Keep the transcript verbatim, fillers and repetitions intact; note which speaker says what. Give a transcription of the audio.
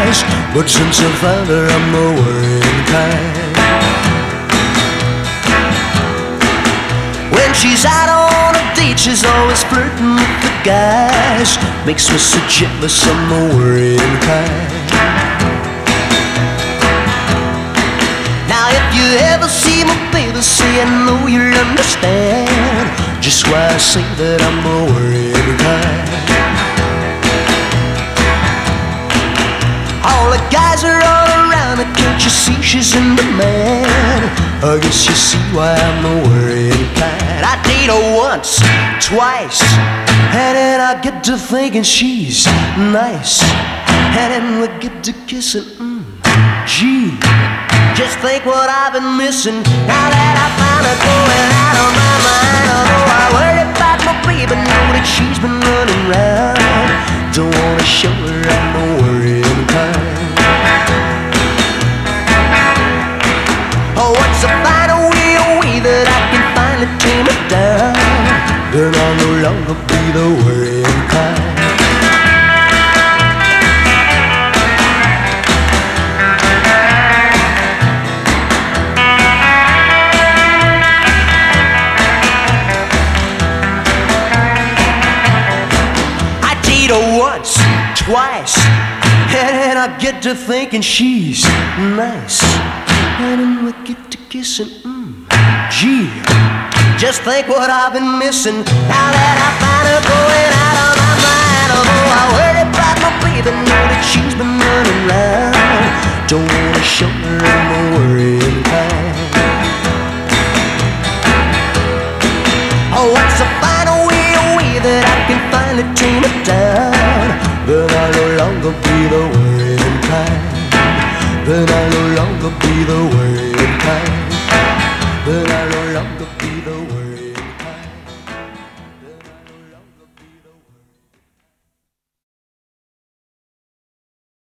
Speaker 1: skies, but since I found her, I'm the worrying kind. When she's out on a date, she's always flirting with the guys. Makes me so jealous, I'm the worrying kind. Now if you ever see my baby, say I know you'll understand just why I say that I'm the worrying kind. All the guys are all around her, can't you see she's in demand? I guess you see why I'm the worrying kind. I date her once, twice, and then I get to thinking she's nice. And then we get to kissing, mmm, gee, just think what I've been missing. Now that I found her going out of my mind, although I worry about my baby, know that she's been running round. Don't wanna show her I'm the worrying kind. Oh, what's a finer way, a way that I can finally tame it down? Then I'll no longer be the worrying kind. Once, twice, and then I get to thinking she's nice. And then we get to kissing, mmm, gee, just think what I've been missing. Now that I find her going out of my mind, although I worry about my baby, know that she's been running round. Don't wanna show her I'm a worrying kind. Oh, what's a finer way, a way that I can finally tame it down? Then I'll no longer be the one.